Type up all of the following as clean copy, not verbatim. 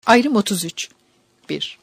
Ayrım 33. 1.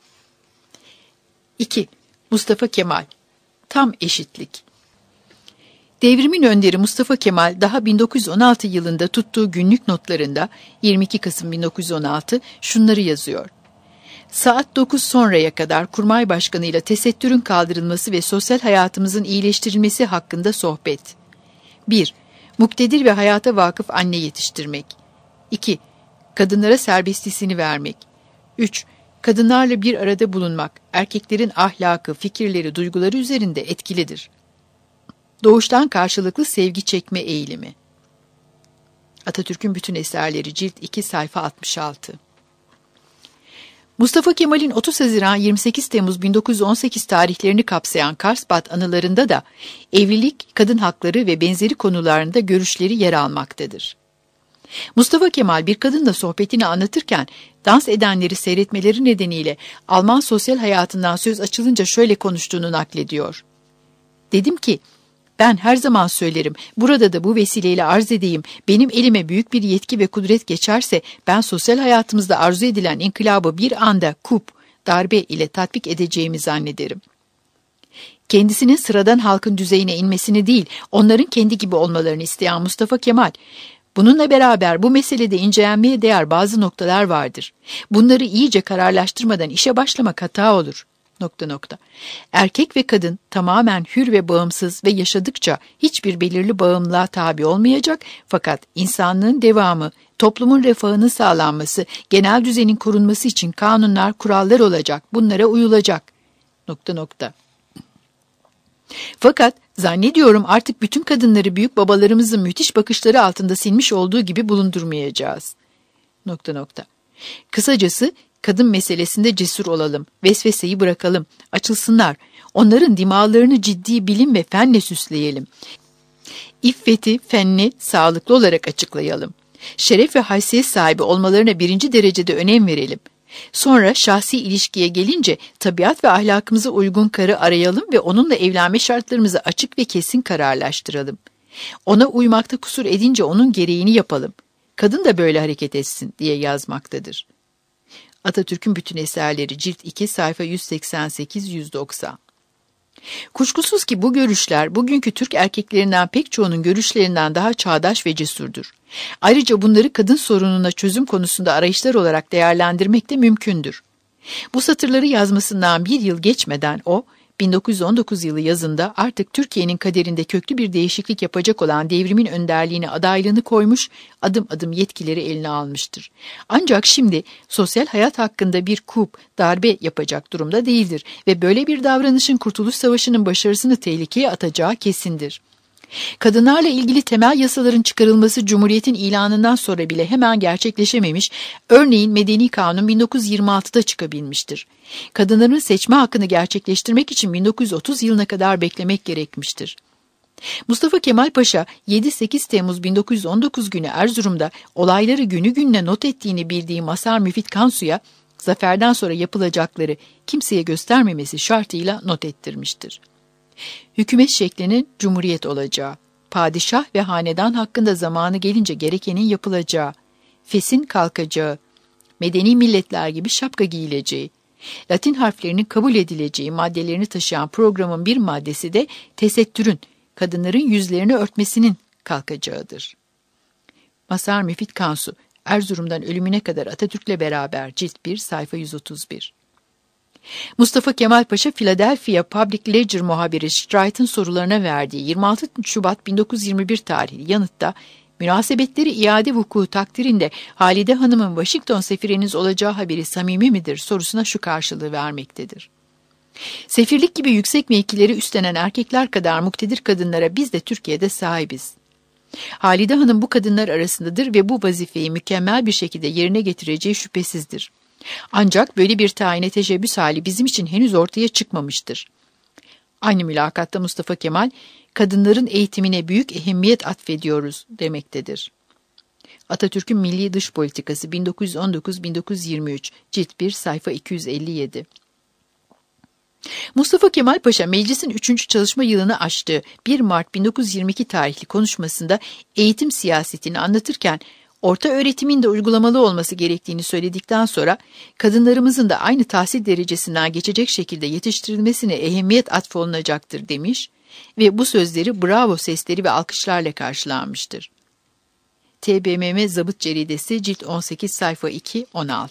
2. Mustafa Kemal. Tam eşitlik. Devrimin önderi Mustafa Kemal daha 1916 yılında tuttuğu günlük notlarında 22 Kasım 1916 şunları yazıyor. Saat 9 sonraya kadar Kurmay Başkanı ile tesettürün kaldırılması ve sosyal hayatımızın iyileştirilmesi hakkında sohbet. 1. Muktedir ve hayata vakıf anne yetiştirmek. 2. Kadınlara serbestliğini vermek. 3. Kadınlarla bir arada bulunmak, erkeklerin ahlakı, fikirleri, duyguları üzerinde etkilidir. Doğuştan karşılıklı sevgi çekme eğilimi. Atatürk'ün bütün eserleri, cilt 2, sayfa 66. Mustafa Kemal'in 30 Haziran 28 Temmuz 1918 tarihlerini kapsayan Karsbat anılarında da evlilik, kadın hakları ve benzeri konularında görüşleri yer almaktadır. Mustafa Kemal bir kadınla sohbetini anlatırken dans edenleri seyretmeleri nedeniyle Alman sosyal hayatından söz açılınca şöyle konuştuğunu naklediyor. Dedim ki, ben her zaman söylerim, burada da bu vesileyle arz edeyim, benim elime büyük bir yetki ve kudret geçerse ben sosyal hayatımızda arzu edilen inkılabı bir anda darbe ile tatbik edeceğimi zannederim. Kendisinin sıradan halkın düzeyine inmesini değil, onların kendi gibi olmalarını isteyen Mustafa Kemal, bununla beraber bu meselede incelenmeye değer bazı noktalar vardır. Bunları iyice kararlaştırmadan işe başlamak hata olur. ... Erkek ve kadın tamamen hür ve bağımsız ve yaşadıkça hiçbir belirli bağımlılığa tabi olmayacak, fakat insanlığın devamı, toplumun refahının sağlanması, genel düzenin korunması için kanunlar, kurallar olacak, bunlara uyulacak. ... Fakat zannediyorum artık bütün kadınları büyük babalarımızın müthiş bakışları altında silmiş olduğu gibi bulundurmayacağız. ... Kısacası kadın meselesinde cesur olalım, vesveseyi bırakalım, açılsınlar, onların dimağlarını ciddi bilim ve fenle süsleyelim. İffeti, fenni sağlıklı olarak açıklayalım. Şeref ve haysiyet sahibi olmalarına birinci derecede önem verelim. Sonra şahsi ilişkiye gelince tabiat ve ahlakımıza uygun karı arayalım ve onunla evlenme şartlarımızı açık ve kesin kararlaştıralım. Ona uymakta kusur edince onun gereğini yapalım. Kadın da böyle hareket etsin diye yazmaktadır. Atatürk'ün bütün eserleri, cilt 2, sayfa 188-190. Kuşkusuz ki bu görüşler bugünkü Türk erkeklerinden pek çoğunun görüşlerinden daha çağdaş ve cesurdur. Ayrıca bunları kadın sorununa çözüm konusunda arayışlar olarak değerlendirmek de mümkündür. Bu satırları yazmasından bir yıl geçmeden o, 1919 yılı yazında artık Türkiye'nin kaderinde köklü bir değişiklik yapacak olan devrimin önderliğine adaylığını koymuş, adım adım yetkileri eline almıştır. Ancak şimdi sosyal hayat hakkında bir darbe yapacak durumda değildir ve böyle bir davranışın Kurtuluş Savaşı'nın başarısını tehlikeye atacağı kesindir. Kadınlarla ilgili temel yasaların çıkarılması Cumhuriyet'in ilanından sonra bile hemen gerçekleşememiş, örneğin Medeni Kanun 1926'da çıkabilmiştir. Kadınların seçme hakkını gerçekleştirmek için 1930 yılına kadar beklemek gerekmiştir. Mustafa Kemal Paşa 7-8 Temmuz 1919 günü Erzurum'da olayları günü gününe not ettiğini bildiği Mazhar Müfit Kansu'ya zaferden sonra yapılacakları kimseye göstermemesi şartıyla not ettirmiştir. Hükümet şeklinin cumhuriyet olacağı, padişah ve hanedan hakkında zamanı gelince gerekenin yapılacağı, fesin kalkacağı, medeni milletler gibi şapka giyileceği, Latin harflerinin kabul edileceği maddelerini taşıyan programın bir maddesi de tesettürün, kadınların yüzlerini örtmesinin kalkacağıdır. Mazhar Müfit Kansu, Erzurum'dan ölümüne kadar Atatürk'le beraber, cilt 1, sayfa 131. Mustafa Kemal Paşa, Philadelphia Public Ledger muhabiri Streight'ın sorularına verdiği 26 Şubat 1921 tarihli yanıtta, münasebetleri iade vuku takdirinde Halide Hanım'ın Washington sefiriniz olacağı haberi samimi midir sorusuna şu karşılığı vermektedir. Sefirlik gibi yüksek mevkileri üstlenen erkekler kadar muktedir kadınlara biz de Türkiye'de sahibiz. Halide Hanım bu kadınlar arasındadır ve bu vazifeyi mükemmel bir şekilde yerine getireceği şüphesizdir. Ancak böyle bir tayine teşebbüs hali bizim için henüz ortaya çıkmamıştır. Aynı mülakatta Mustafa Kemal, kadınların eğitimine büyük ehemmiyet atfediyoruz demektedir. Atatürk'ün Milli Dış Politikası 1919-1923, cilt 1, sayfa 257. Mustafa Kemal Paşa meclisin 3. çalışma yılını açtığı 1 Mart 1922 tarihli konuşmasında eğitim siyasetini anlatırken Orta öğretimin de uygulamalı olması gerektiğini söyledikten sonra kadınlarımızın da aynı tahsil derecesinden geçecek şekilde yetiştirilmesine ehemmiyet atfolunacaktır demiş ve bu sözleri bravo sesleri ve alkışlarla karşılanmıştır. TBMM Zabıt Ceridesi cilt 18 sayfa 2-16.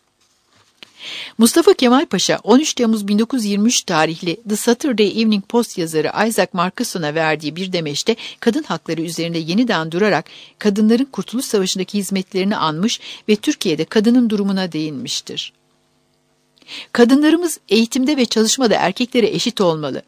Mustafa Kemal Paşa 13 Temmuz 1923 tarihli The Saturday Evening Post yazarı Isaac Marcuson'a verdiği bir demeçte kadın hakları üzerinde yeniden durarak kadınların Kurtuluş Savaşı'ndaki hizmetlerini anmış ve Türkiye'de kadının durumuna değinmiştir. Kadınlarımız eğitimde ve çalışmada erkeklere eşit olmalı.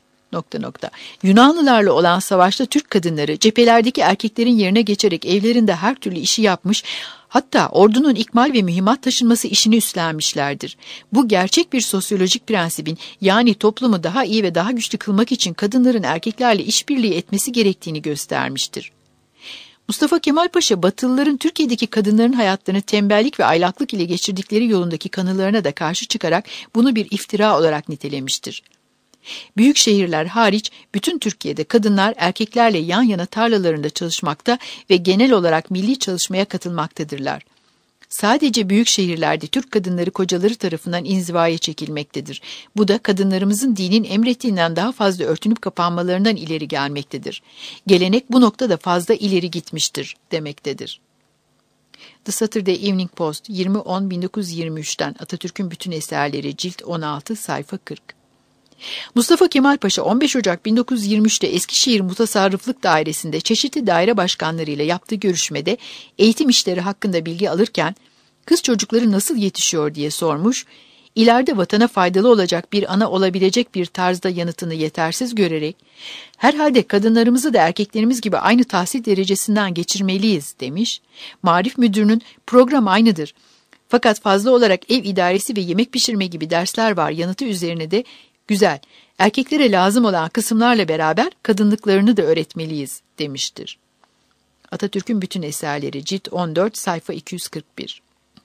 Yunanlılarla olan savaşta Türk kadınları cephelerdeki erkeklerin yerine geçerek evlerinde her türlü işi yapmış, hatta ordunun ikmal ve mühimmat taşınması işini üstlenmişlerdir. Bu gerçek bir sosyolojik prensibin, yani toplumu daha iyi ve daha güçlü kılmak için kadınların erkeklerle işbirliği etmesi gerektiğini göstermiştir. Mustafa Kemal Paşa, Batılıların Türkiye'deki kadınların hayatlarını tembellik ve aylaklık ile geçirdikleri yolundaki kanılarına da karşı çıkarak bunu bir iftira olarak nitelemiştir. Büyük şehirler hariç bütün Türkiye'de kadınlar erkeklerle yan yana tarlalarında çalışmakta ve genel olarak milli çalışmaya katılmaktadırlar. Sadece büyük şehirlerde Türk kadınları kocaları tarafından inzivaya çekilmektedir. Bu da kadınlarımızın dinin emrettiğinden daha fazla örtünüp kapanmalarından ileri gelmektedir. Gelenek bu noktada fazla ileri gitmiştir demektedir. The Saturday Evening Post 20-10-1923'ten Atatürk'ün bütün eserleri cilt 16 sayfa 40. Mustafa Kemal Paşa 15 Ocak 1923'te Eskişehir Mutasarrıflık Dairesi'nde çeşitli daire başkanlarıyla yaptığı görüşmede eğitim işleri hakkında bilgi alırken kız çocukları nasıl yetişiyor diye sormuş, ileride vatana faydalı olacak bir ana olabilecek bir tarzda yanıtını yetersiz görerek herhalde kadınlarımızı da erkeklerimiz gibi aynı tahsil derecesinden geçirmeliyiz demiş. Marif Müdürü'nün program aynıdır. Fakat fazla olarak ev idaresi ve yemek pişirme gibi dersler var yanıtı üzerine de güzel, erkeklere lazım olan kısımlarla beraber kadınlıklarını da öğretmeliyiz demiştir. Atatürk'ün bütün eserleri cilt 14 sayfa 241.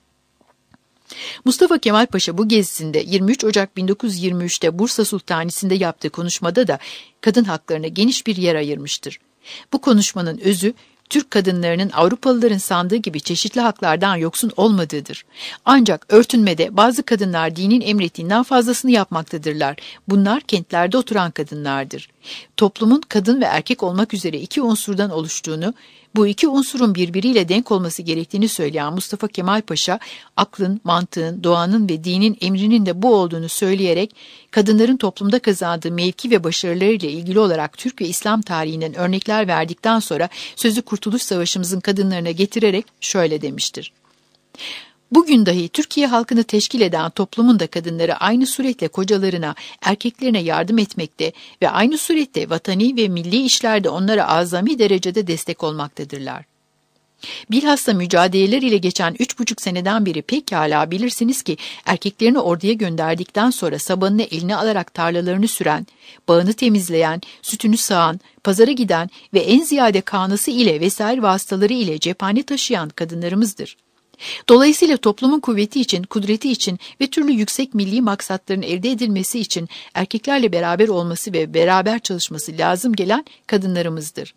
Mustafa Kemal Paşa bu gezisinde 23 Ocak 1923'te Bursa Sultanisi'nde yaptığı konuşmada da kadın haklarına geniş bir yer ayırmıştır. Bu konuşmanın özü, Türk kadınlarının Avrupalıların sandığı gibi çeşitli haklardan yoksun olmadığıdır. Ancak örtünmede bazı kadınlar dinin emrettiğinden fazlasını yapmaktadırlar. Bunlar kentlerde oturan kadınlardır. Toplumun kadın ve erkek olmak üzere iki unsurdan oluştuğunu, bu iki unsurun birbiriyle denk olması gerektiğini söyleyen Mustafa Kemal Paşa, aklın, mantığın, doğanın ve dinin emrinin de bu olduğunu söyleyerek, kadınların toplumda kazandığı mevki ve başarılarıyla ilgili olarak Türk ve İslam tarihinden örnekler verdikten sonra sözü Kurtuluş Savaşımızın kadınlarına getirerek şöyle demiştir. Bugün dahi Türkiye halkını teşkil eden toplumun da kadınları aynı suretle kocalarına, erkeklerine yardım etmekte ve aynı surette vatani ve milli işlerde onlara azami derecede destek olmaktadırlar. Bilhassa mücadeleler ile geçen 3,5 seneden beri pekala bilirsiniz ki erkeklerini orduya gönderdikten sonra sabanını eline alarak tarlalarını süren, bağını temizleyen, sütünü sağan, pazara giden ve en ziyade kanısı ile vesaire vasıtaları ile cephane taşıyan kadınlarımızdır. Dolayısıyla toplumun kuvveti için, kudreti için ve türlü yüksek milli maksatların elde edilmesi için erkeklerle beraber olması ve beraber çalışması lazım gelen kadınlarımızdır.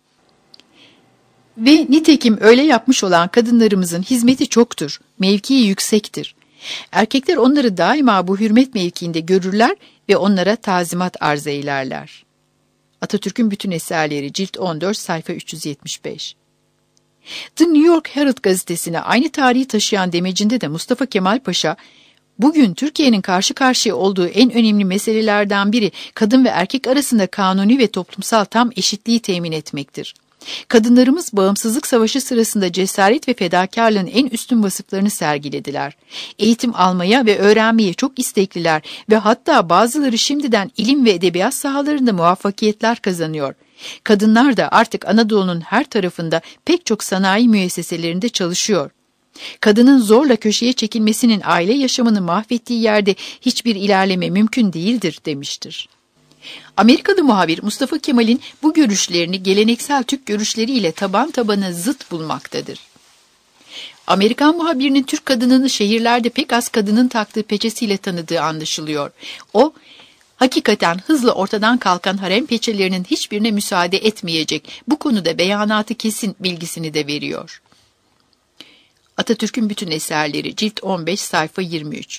Ve nitekim öyle yapmış olan kadınlarımızın hizmeti çoktur, mevkii yüksektir. Erkekler onları daima bu hürmet mevkiinde görürler ve onlara tazimat arz eylerler. Atatürk'ün bütün eserleri cilt 14 sayfa 375. The New York Herald gazetesine aynı tarihi taşıyan demecinde de Mustafa Kemal Paşa, bugün Türkiye'nin karşı karşıya olduğu en önemli meselelerden biri kadın ve erkek arasında kanuni ve toplumsal tam eşitliği temin etmektir. Kadınlarımız bağımsızlık savaşı sırasında cesaret ve fedakarlığın en üstün vasıflarını sergilediler. Eğitim almaya ve öğrenmeye çok istekliler ve hatta bazıları şimdiden ilim ve edebiyat sahalarında muvaffakiyetler kazanıyor. Kadınlar da artık Anadolu'nun her tarafında pek çok sanayi müesseselerinde çalışıyor. Kadının zorla köşeye çekilmesinin aile yaşamını mahvettiği yerde hiçbir ilerleme mümkün değildir demiştir. Amerikalı muhabir Mustafa Kemal'in bu görüşlerini geleneksel Türk görüşleriyle taban tabana zıt bulmaktadır. Amerikan muhabirinin Türk kadınını şehirlerde pek az kadının taktığı peçesiyle tanıdığı anlaşılıyor. O, hakikaten hızla ortadan kalkan harem peçelerinin hiçbirine müsaade etmeyecek, bu konuda beyanatı kesin bilgisini de veriyor. Atatürk'ün bütün eserleri, cilt 15, sayfa 23.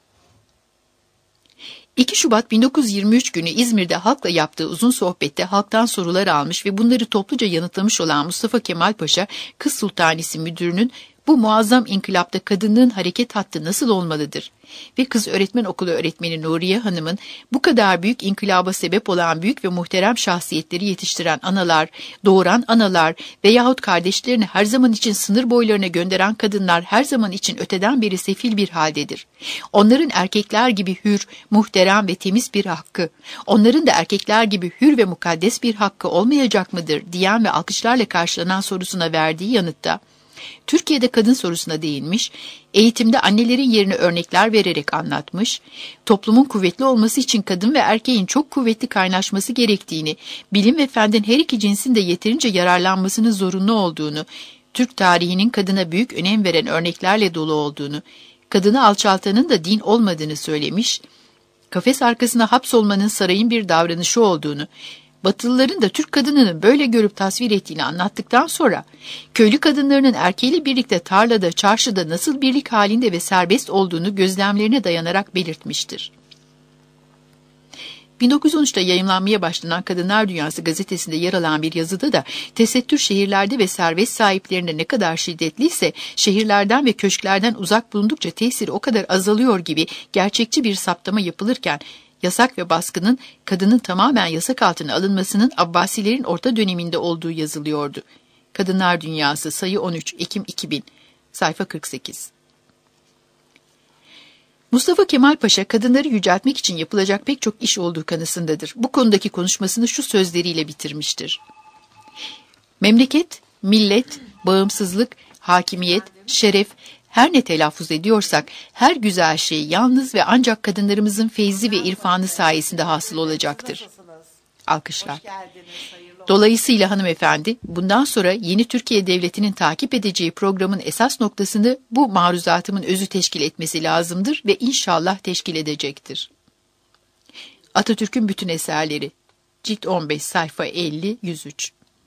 2 Şubat 1923 günü İzmir'de halkla yaptığı uzun sohbette halktan sorular almış ve bunları topluca yanıtlamış olan Mustafa Kemal Paşa, Kız Sultanisi müdürünün bu muazzam inkılapta kadınlığın hareket hattı nasıl olmalıdır ve Kız Öğretmen Okulu öğretmeni Nuriye Hanım'ın bu kadar büyük inkılaba sebep olan büyük ve muhterem şahsiyetleri yetiştiren analar, doğuran analar veyahut kardeşlerini her zaman için sınır boylarına gönderen kadınlar her zaman için öteden beri sefil bir haldedir. Onların erkekler gibi hür, muhterem ve temiz bir hakkı, onların da erkekler gibi hür ve mukaddes bir hakkı olmayacak mıdır diyen ve alkışlarla karşılanan sorusuna verdiği yanıtta, Türkiye'de kadın sorusuna değinmiş, eğitimde annelerin yerine örnekler vererek anlatmış, toplumun kuvvetli olması için kadın ve erkeğin çok kuvvetli kaynaşması gerektiğini, bilim ve fenden her iki cinsin de yeterince yararlanmasının zorunlu olduğunu, Türk tarihinin kadına büyük önem veren örneklerle dolu olduğunu, kadını alçaltanın da din olmadığını söylemiş, kafes arkasına hapsolmanın sarayın bir davranışı olduğunu, Batılıların da Türk kadınını böyle görüp tasvir ettiğini anlattıktan sonra, köylü kadınlarının erkeğiyle birlikte tarlada, çarşıda nasıl birlik halinde ve serbest olduğunu gözlemlerine dayanarak belirtmiştir. 1913'te yayımlanmaya başlanan Kadınlar Dünyası gazetesinde yer alan bir yazıda da tesettür şehirlerde ve servet sahiplerinde ne kadar şiddetliyse şehirlerden ve köşklerden uzak bulundukça tesiri o kadar azalıyor gibi gerçekçi bir saptama yapılırken, yasak ve baskının kadının tamamen yasak altına alınmasının Abbasilerin orta döneminde olduğu yazılıyordu. Kadınlar Dünyası, sayı 13, Ekim 2000, sayfa 48. Mustafa Kemal Paşa, kadınları yüceltmek için yapılacak pek çok iş olduğu kanısındadır. Bu konudaki konuşmasını şu sözleriyle bitirmiştir. Memleket, millet, bağımsızlık, hakimiyet, şeref, her ne telaffuz ediyorsak, her güzel şey yalnız ve ancak kadınlarımızın feyzi ve irfanı sayesinde hasıl olacaktır. Alkışlar. Dolayısıyla hanımefendi, bundan sonra yeni Türkiye Devleti'nin takip edeceği programın esas noktasını bu maruzatımın özü teşkil etmesi lazımdır ve inşallah teşkil edecektir. Atatürk'ün bütün eserleri, cilt 15, sayfa 50-103.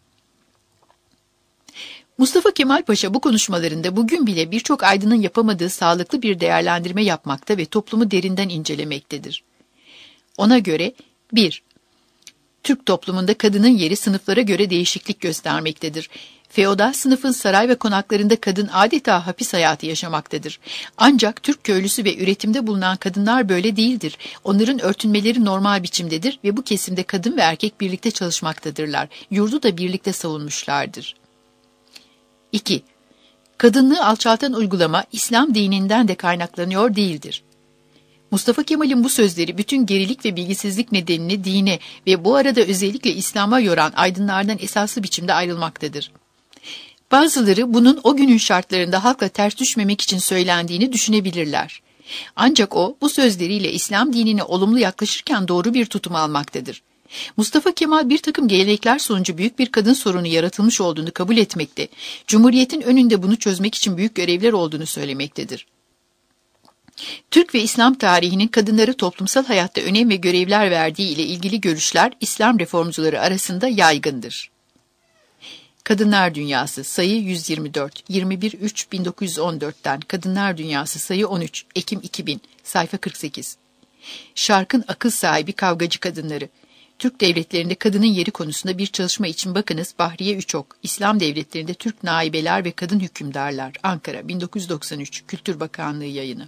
Mustafa Kemal Paşa bu konuşmalarında bugün bile birçok aydının yapamadığı sağlıklı bir değerlendirme yapmakta ve toplumu derinden incelemektedir. Ona göre 1. Türk toplumunda kadının yeri sınıflara göre değişiklik göstermektedir. Feodal sınıfın saray ve konaklarında kadın adeta hapis hayatı yaşamaktadır. Ancak Türk köylüsü ve üretimde bulunan kadınlar böyle değildir. Onların örtünmeleri normal biçimdedir ve bu kesimde kadın ve erkek birlikte çalışmaktadırlar. Yurdu da birlikte savunmuşlardır. 2. Kadınlığı alçaltan uygulama İslam dininden de kaynaklanıyor değildir. Mustafa Kemal'in bu sözleri bütün gerilik ve bilgisizlik nedenini dine ve bu arada özellikle İslam'a yoran aydınlardan esaslı biçimde ayrılmaktadır. Bazıları bunun o günün şartlarında halkla ters düşmemek için söylendiğini düşünebilirler. Ancak o bu sözleriyle İslam dinine olumlu yaklaşırken doğru bir tutum almaktadır. Mustafa Kemal bir takım gelenekler sonucu büyük bir kadın sorunu yaratılmış olduğunu kabul etmekte, Cumhuriyet'in önünde bunu çözmek için büyük görevler olduğunu söylemektedir. Türk ve İslam tarihinin kadınları toplumsal hayatta önem ve görevler verdiği ile ilgili görüşler İslam reformcuları arasında yaygındır. Kadınlar Dünyası, sayı 124, 21-3-1914'ten Kadınlar Dünyası, sayı 13, Ekim 2000, sayfa 48. Şarkın akıl sahibi kavgacı kadınları. Türk devletlerinde kadının yeri konusunda bir çalışma için bakınız Bahriye Üçok, İslam devletlerinde Türk naibeler ve kadın hükümdarlar, Ankara, 1993, Kültür Bakanlığı yayını.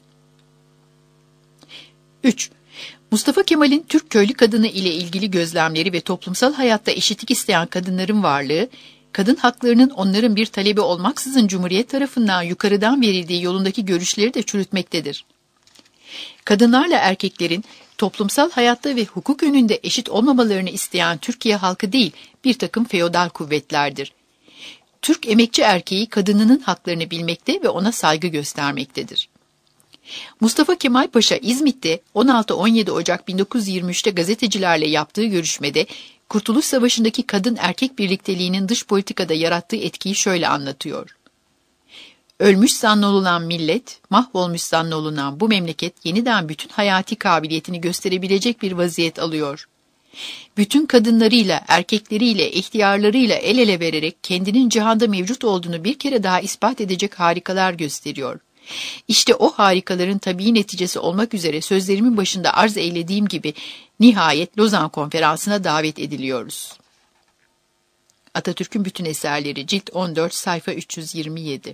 3. Mustafa Kemal'in Türk köylü kadını ile ilgili gözlemleri ve toplumsal hayatta eşitlik isteyen kadınların varlığı, kadın haklarının onların bir talebi olmaksızın Cumhuriyet tarafından yukarıdan verildiği yolundaki görüşleri de çürütmektedir. Kadınlarla erkeklerin toplumsal hayatta ve hukuk önünde eşit olmamalarını isteyen Türkiye halkı değil, bir takım feodal kuvvetlerdir. Türk emekçi erkeği kadınının haklarını bilmekte ve ona saygı göstermektedir. Mustafa Kemal Paşa İzmit'te 16-17 Ocak 1923'te gazetecilerle yaptığı görüşmede Kurtuluş Savaşı'ndaki kadın erkek birlikteliğinin dış politikada yarattığı etkiyi şöyle anlatıyor. Ölmüş zannolunan millet, mahvolmuş zannolunan bu memleket yeniden bütün hayati kabiliyetini gösterebilecek bir vaziyet alıyor. Bütün kadınlarıyla, erkekleriyle, ihtiyarlarıyla el ele vererek kendinin cihanda mevcut olduğunu bir kere daha ispat edecek harikalar gösteriyor. İşte o harikaların tabii neticesi olmak üzere sözlerimin başında arz eylediğim gibi nihayet Lozan Konferansı'na davet ediliyoruz. Atatürk'ün bütün eserleri, cilt 14, sayfa 327.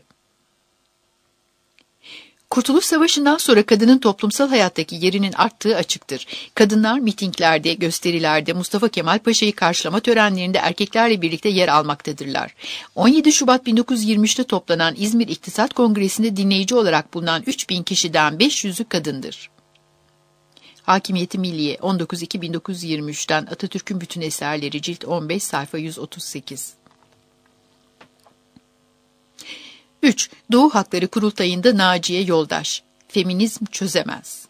Kurtuluş Savaşı'ndan sonra kadının toplumsal hayattaki yerinin arttığı açıktır. Kadınlar mitinglerde, gösterilerde, Mustafa Kemal Paşa'yı karşılama törenlerinde erkeklerle birlikte yer almaktadırlar. 17 Şubat 1923'te toplanan İzmir İktisat Kongresi'nde dinleyici olarak bulunan 3000 kişiden 500'ü kadındır. Hakimiyeti Milliye 19-2-1923'ten Atatürk'ün bütün eserleri, cilt 15, sayfa 138. 3. Doğu Hakları Kurultayı'nda Naciye Yoldaş. Feminizm çözemez.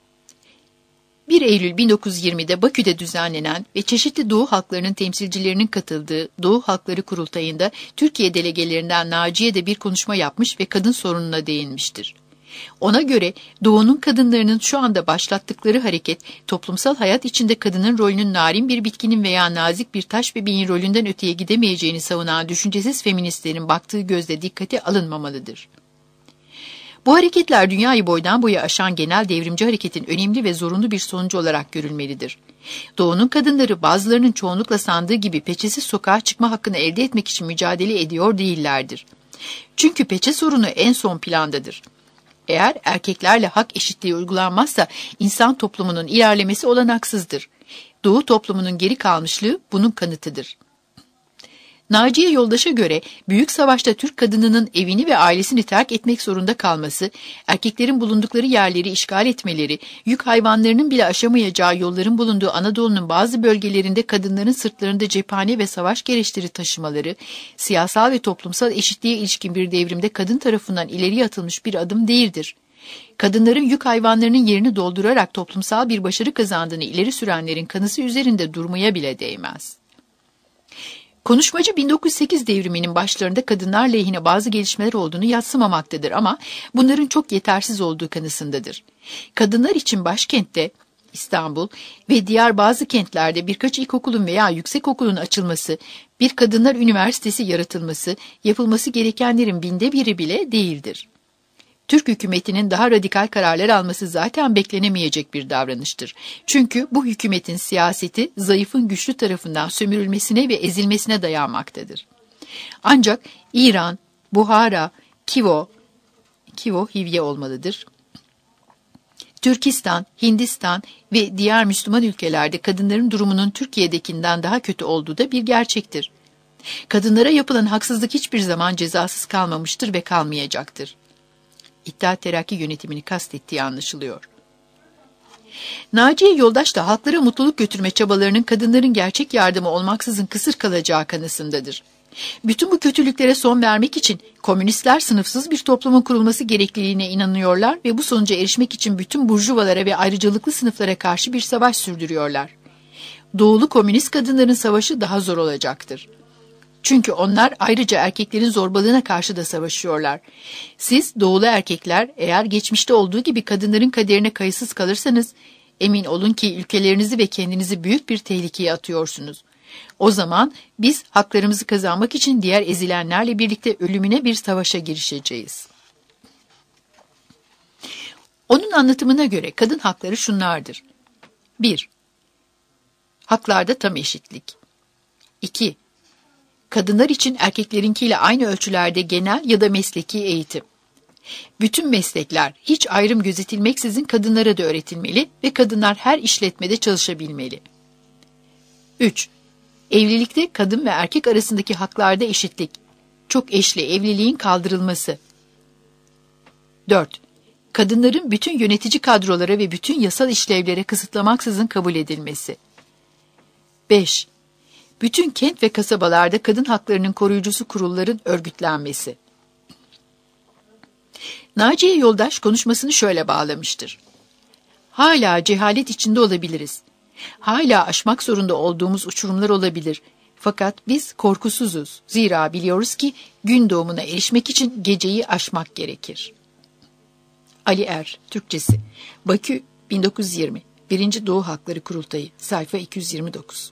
1 Eylül 1920'de Bakü'de düzenlenen ve çeşitli Doğu halklarının temsilcilerinin katıldığı Doğu Hakları Kurultayı'nda Türkiye delegelerinden Naciye de bir konuşma yapmış ve kadın sorununa değinmiştir. Ona göre Doğu'nun kadınlarının şu anda başlattıkları hareket, toplumsal hayat içinde kadının rolünün narin bir bitkinin veya nazik bir taş bebeğin rolünden öteye gidemeyeceğini savunan düşüncesiz feministlerin baktığı gözle dikkate alınmamalıdır. Bu hareketler dünyayı boydan boya aşan genel devrimci hareketin önemli ve zorunlu bir sonucu olarak görülmelidir. Doğu'nun kadınları bazılarının çoğunlukla sandığı gibi peçesiz sokağa çıkma hakkını elde etmek için mücadele ediyor değillerdir. Çünkü peçe sorunu en son plandadır. Eğer erkeklerle hak eşitliği uygulanmazsa insan toplumunun ilerlemesi olanaksızdır. Doğu toplumunun geri kalmışlığı bunun kanıtıdır. Naciye Yoldaş'a göre büyük savaşta Türk kadınının evini ve ailesini terk etmek zorunda kalması, erkeklerin bulundukları yerleri işgal etmeleri, yük hayvanlarının bile aşamayacağı yolların bulunduğu Anadolu'nun bazı bölgelerinde kadınların sırtlarında cephane ve savaş gereçleri taşımaları, siyasal ve toplumsal eşitliğe ilişkin bir devrimde kadın tarafından ileriye atılmış bir adım değildir. Kadınların yük hayvanlarının yerini doldurarak toplumsal bir başarı kazandığını ileri sürenlerin kanısı üzerinde durmaya bile değmez. Konuşmacı 1908 devriminin başlarında kadınlar lehine bazı gelişmeler olduğunu yadsımamaktadır ama bunların çok yetersiz olduğu kanısındadır. Kadınlar için başkentte, İstanbul ve diğer bazı kentlerde birkaç ilkokulun veya yüksekokulun açılması, bir kadınlar üniversitesi yaratılması, yapılması gerekenlerin 1/1000'i bile değildir. Türk hükümetinin daha radikal kararlar alması zaten beklenemeyecek bir davranıştır. Çünkü bu hükümetin siyaseti zayıfın güçlü tarafından sömürülmesine ve ezilmesine dayanmaktadır. Ancak İran, Buhara, Kivo Hivye olmalıdır. Türkistan, Hindistan ve diğer Müslüman ülkelerde kadınların durumunun Türkiye'dekinden daha kötü olduğu da bir gerçektir. Kadınlara yapılan haksızlık hiçbir zaman cezasız kalmamıştır ve kalmayacaktır. İttihat Terakki yönetimini kastettiği anlaşılıyor. Naciye Yoldaş da halklara mutluluk götürme çabalarının kadınların gerçek yardımı olmaksızın kısır kalacağı kanısındadır. Bütün bu kötülüklere son vermek için komünistler sınıfsız bir toplumun kurulması gerekliliğine inanıyorlar ve bu sonuca erişmek için bütün burjuvalara ve ayrıcalıklı sınıflara karşı bir savaş sürdürüyorlar. Doğulu komünist kadınların savaşı daha zor olacaktır. Çünkü onlar ayrıca erkeklerin zorbalığına karşı da savaşıyorlar. Siz doğulu erkekler eğer geçmişte olduğu gibi kadınların kaderine kayıtsız kalırsanız emin olun ki ülkelerinizi ve kendinizi büyük bir tehlikeye atıyorsunuz. O zaman biz haklarımızı kazanmak için diğer ezilenlerle birlikte ölümüne bir savaşa girişeceğiz. Onun anlatımına göre kadın hakları şunlardır. 1. Haklarda tam eşitlik. 2. Kadınlar için erkeklerinkiyle aynı ölçülerde genel ya da mesleki eğitim. Bütün meslekler hiç ayrım gözetilmeksizin kadınlara da öğretilmeli ve kadınlar her işletmede çalışabilmeli. 3. Evlilikte kadın ve erkek arasındaki haklarda eşitlik. Çok eşli evliliğin kaldırılması. 4. Kadınların bütün yönetici kadrolara ve bütün yasal işlevlere kısıtlamaksızın kabul edilmesi. 5. Bütün kent ve kasabalarda kadın haklarının koruyucusu kurulların örgütlenmesi. Naciye Yoldaş konuşmasını şöyle bağlamıştır. Hala cehalet içinde olabiliriz. Hala aşmak zorunda olduğumuz uçurumlar olabilir. Fakat biz korkusuzuz. Zira biliyoruz ki gün doğumuna erişmek için geceyi aşmak gerekir. Ali Er, Türkçesi. Bakü, 1920. 1. Doğu Hakları Kurultayı, sayfa 229.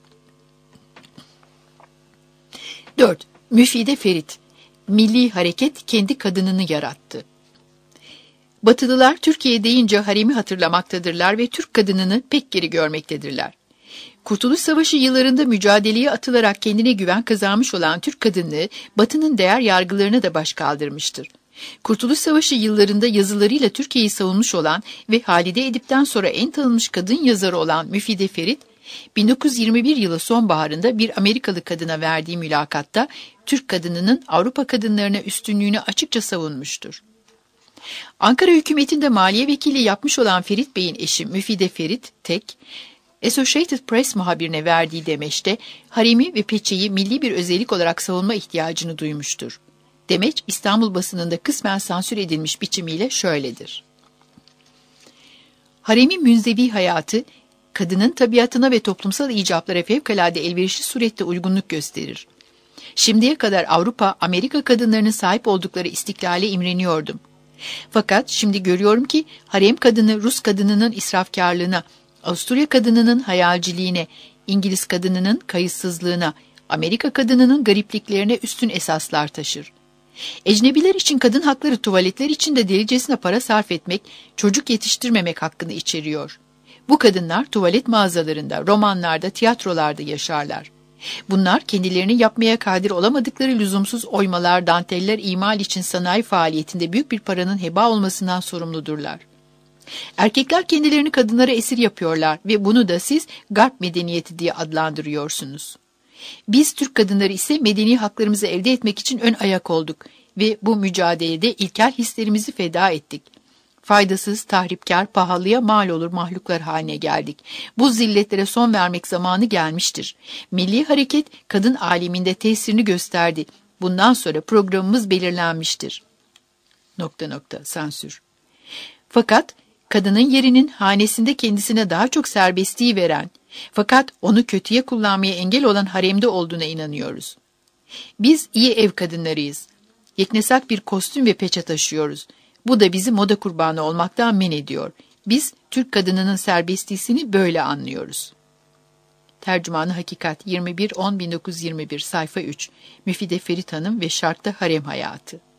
4. Müfide Ferit. Milli hareket kendi kadınını yarattı. Batılılar Türkiye deyince haremi hatırlamaktadırlar ve Türk kadınını pek geri görmektedirler. Kurtuluş Savaşı yıllarında mücadeleye atılarak kendine güven kazanmış olan Türk kadını, Batı'nın değer yargılarına da baş kaldırmıştır. Kurtuluş Savaşı yıllarında yazılarıyla Türkiye'yi savunmuş olan ve Halide Edip'ten sonra en tanınmış kadın yazarı olan Müfide Ferit, 1921 yılı sonbaharında bir Amerikalı kadına verdiği mülakatta Türk kadınının Avrupa kadınlarına üstünlüğünü açıkça savunmuştur. Ankara hükümetinde maliye vekili yapmış olan Ferit Bey'in eşi Müfide Ferit Tek, Associated Press muhabirine verdiği demeçte haremi ve peçeyi milli bir özellik olarak savunma ihtiyacını duymuştur. Demeç İstanbul basınında kısmen sansür edilmiş biçimiyle şöyledir. Haremin münzevi hayatı, kadının tabiatına ve toplumsal icaplara fevkalade elverişli surette uygunluk gösterir. Şimdiye kadar Avrupa, Amerika kadınlarının sahip oldukları istiklale imreniyordum. Fakat şimdi görüyorum ki harem kadını Rus kadınının israfkarlığına, Avusturya kadınının hayalciliğine, İngiliz kadınının kayıtsızlığına, Amerika kadınının garipliklerine üstün esaslar taşır. Ecnebiler için kadın hakları tuvaletler için de delicesine para sarf etmek, çocuk yetiştirmemek hakkını içeriyor. Bu kadınlar tuvalet mağazalarında, romanlarda, tiyatrolarda yaşarlar. Bunlar kendilerini yapmaya kadir olamadıkları lüzumsuz oymalar, danteller imal için sanayi faaliyetinde büyük bir paranın heba olmasından sorumludurlar. Erkekler kendilerini kadınlara esir yapıyorlar ve bunu da siz Garp medeniyeti diye adlandırıyorsunuz. Biz Türk kadınları ise medeni haklarımızı elde etmek için ön ayak olduk ve bu mücadelede ilkel hislerimizi feda ettik. Faydasız, tahripkar, pahalıya mal olur mahluklar haline geldik. Bu zilletlere son vermek zamanı gelmiştir. Milli hareket kadın aleminde tesirini gösterdi. Bundan sonra programımız belirlenmiştir. ... Sansür. Fakat kadının yerinin hanesinde kendisine daha çok serbestliği veren, fakat onu kötüye kullanmaya engel olan haremde olduğuna inanıyoruz. Biz iyi ev kadınlarıyız. Yeknesak bir kostüm ve peçe taşıyoruz. Bu da bizi moda kurbanı olmaktan men ediyor. Biz Türk kadınının serbestliğini böyle anlıyoruz. Tercümanı Hakikat 21-10-1921 sayfa 3 Müfide Ferit Hanım ve Şark'ta Harem Hayatı.